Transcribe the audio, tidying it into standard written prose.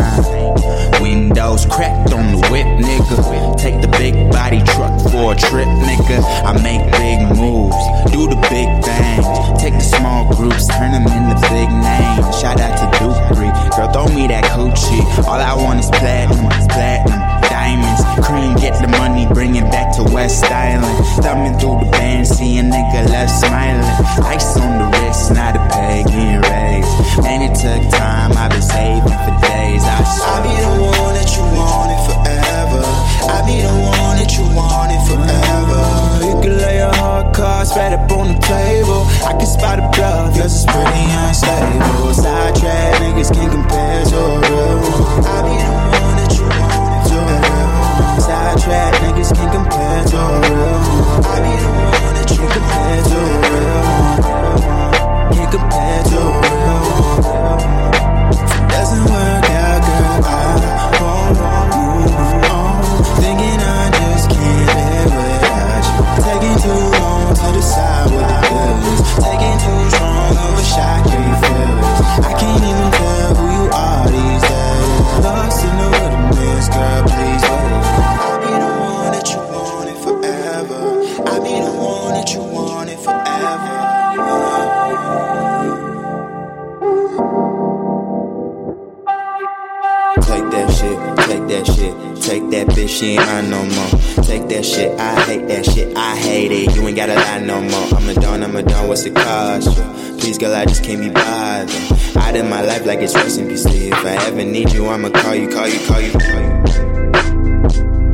time. Windows cracked on the whip, nigga. Take the big body truck for a trip, nigga. I make big moves, do the big things. Take the small groups, turn them into big names. Shout out to Dupree, girl, throw me that coochie. All I want is platinum, diamonds, cream, get the money, bring it back to West Island. Thumbing through the band, see a nigga left smiling. Ice on the wrist, not a peg, getting raised. Man, it took time, I've been saving for days. I be the one that you wanted forever. I be the one that you wanted forever. You can lay a hard card spread up on the table. I can spot a bluff, yours is pretty unstable. Sidetrack niggas can't compare to a real one. I be the one that you wanted forever. Sidetrack niggas can't compare to a real one. I be the one that you compare to a real one. Can't compare to a real one. If it doesn't work out, girl, I won't move on. Thinking I just can't live without you. Taking too long to decide what the deal is. Taking too strong of a shot, can you feel it? I can't even tell who you are these days. Lost in the wilderness, girl, please wait. I be the one that you wanted forever. I be the one that you wanted forever. Take that shit, take that shit. Take that bitch, she ain't mine no more. Take that shit, I hate that shit, I hate it. You ain't gotta lie no more. I'm a don, what's it cost you? Please, girl, I just can't be bothered. Out in my life like it's rest in peace. If I ever need you, I'ma call you.